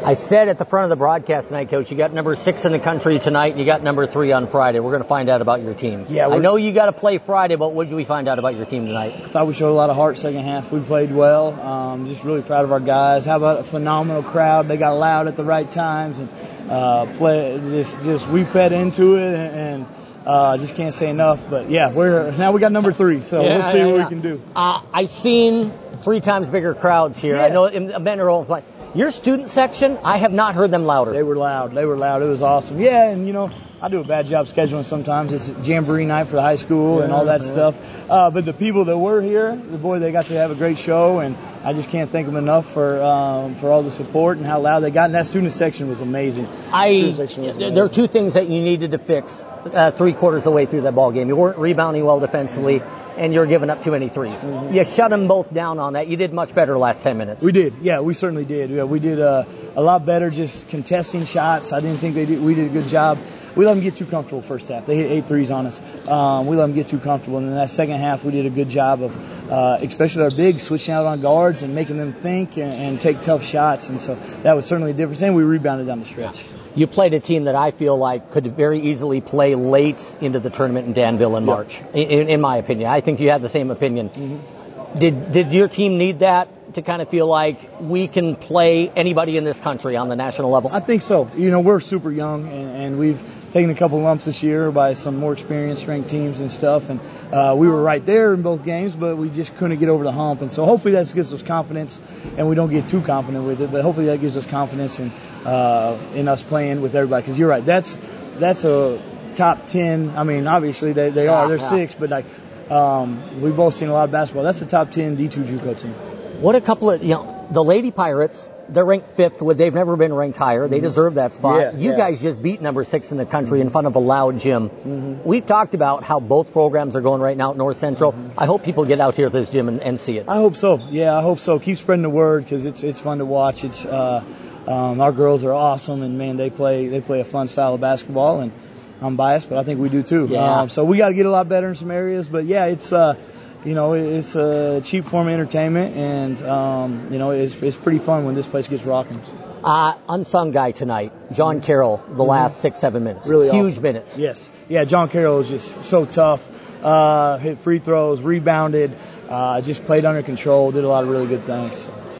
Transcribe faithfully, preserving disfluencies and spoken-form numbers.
I said at the front of the broadcast tonight, Coach, you got number six in the country tonight, and you got number three on Friday. We're going to find out about your team. Yeah, I know you got to play Friday, but what did we find out about your team tonight? I thought we showed a lot of heart second half. We played well. Um, just really proud of our guys. How about a phenomenal crowd? They got loud at the right times, and uh, play just just we fed into it, and, and uh, just can't say enough. But yeah, we're now we got number three, so yeah, we'll see yeah, what yeah. we can do. Uh, I've seen three times bigger crowds here. Yeah. I know in Benner play. Your student section, I have not heard them louder. They were loud. They were loud. It was awesome. Yeah, and, you know, I do a bad job scheduling sometimes. It's jamboree night for the high school yeah, and all that yeah. stuff. Uh, but the people that were here, the boy, they got to have a great show, and I just can't thank them enough for um, for all the support and how loud they got. And that student section was amazing. I, was amazing. There are two things that you needed to fix uh, three quarters of the way through that ball game. You weren't rebounding well defensively, and you're giving up too many threes. Mm-hmm. You shut them both down on that. You did much better last ten minutes. We did. Yeah, we certainly did. Yeah, we did uh, a lot better just contesting shots. I didn't think they did. We did a good job. We let them get too comfortable first half. They hit eight threes on us. Um, we let them get too comfortable. And then that second half, we did a good job of, uh, especially our bigs, switching out on guards and making them think and, and take tough shots. And so that was certainly a difference. And we rebounded down the stretch. You played a team that I feel like could very easily play late into the tournament in Danville in yeah. March, in, in my opinion. I think you have the same opinion. Mm-hmm. Did did your team need that to kind of feel like we can play anybody in this country on the national level? I think so. You know, we're super young, and, and we've taken a couple lumps this year by some more experienced ranked teams and stuff, and uh, we were right there in both games, but we just couldn't get over the hump. And so hopefully that gives us confidence, and we don't get too confident with it, but hopefully that gives us confidence in, uh, in us playing with everybody. Because you're right, that's that's a top ten. I mean, obviously they, they are. They're yeah. six, but like um, we've both seen a lot of basketball. That's a top ten D two JUCO team. What a couple of, you know, the Lady Pirates, they're ranked fifth. They've never been ranked higher. They deserve that spot. Yeah, you yeah. guys just beat number six in the country in front of a loud gym. Mm-hmm. We've talked about how both programs are going right now at North Central. Mm-hmm. I hope people get out here to this gym and, and see it. I hope so. Yeah, I hope so. Keep spreading the word because it's it's fun to watch. It's uh, um, our girls are awesome, and man, they play they play a fun style of basketball. And I'm biased, but I think we do too. Yeah. Um, so we got to get a lot better in some areas. But yeah, it's. Uh, You know, it's a cheap form of entertainment, and, um, you know, it's, it's pretty fun when this place gets rocking. Uh, unsung guy tonight, John Carroll, the mm-hmm. last six, seven minutes. Really Huge awesome. minutes. Yes. Yeah, John Carroll is just so tough. Uh, hit free throws, rebounded, uh, just played under control, did a lot of really good things.